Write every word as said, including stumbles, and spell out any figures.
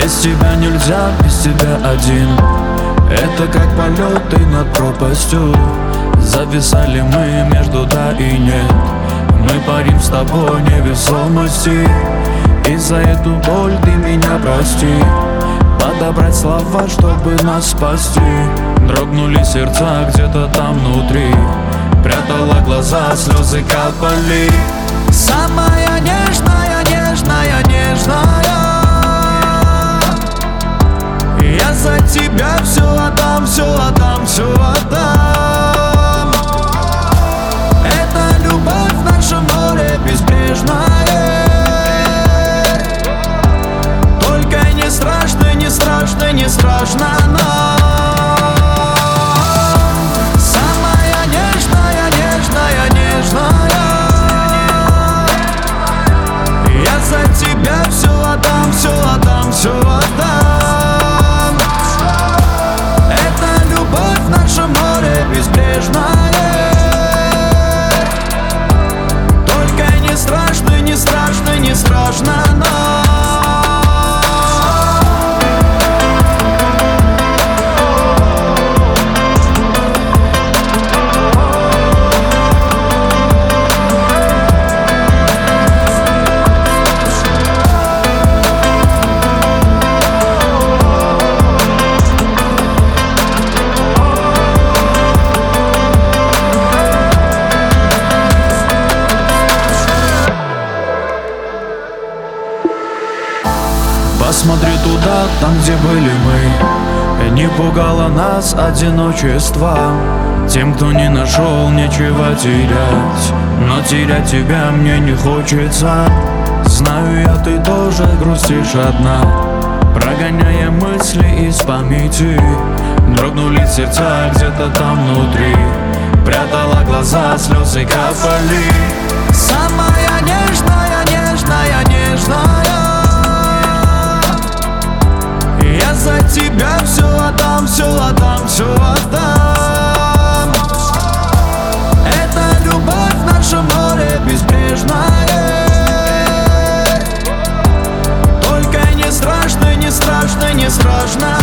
Без тебя нельзя, без тебя один. Это как полеты над пропастью. Зависали мы между да и нет. Мы парим с тобой невесомости. И за эту боль ты меня прости. Подобрать слова, чтобы нас спасти. Дрогнули сердца где-то там внутри. Прятала глаза, слезы капали. Самая нежная, нежная, нежная. Я за тебя все отдам, все отдам, все отдам. Это любовь в нашем море безбрежная. Только не страшно, не страшно, не страшно нам. Самая нежная, нежная, нежная. Я за тебя все отдам, все отдам, все отдам. Это любовь в нашем море безбрежная. Только не страшно, не страшно, не страшно нам. Посмотри туда, там, где были мы. Не пугало нас одиночество. Тем, кто не нашел, нечего терять. Но терять тебя мне не хочется. Знаю я, ты тоже грустишь одна, прогоняя мысли из памяти. Дрогнули сердца где-то там внутри. Прятала глаза, слезы капали. Самая нежная, нежная, нежная. Я за тебя все отдам, все отдам, все отдам. Это любовь в нашем море безбрежная. Только не страшно, не страшно, не страшно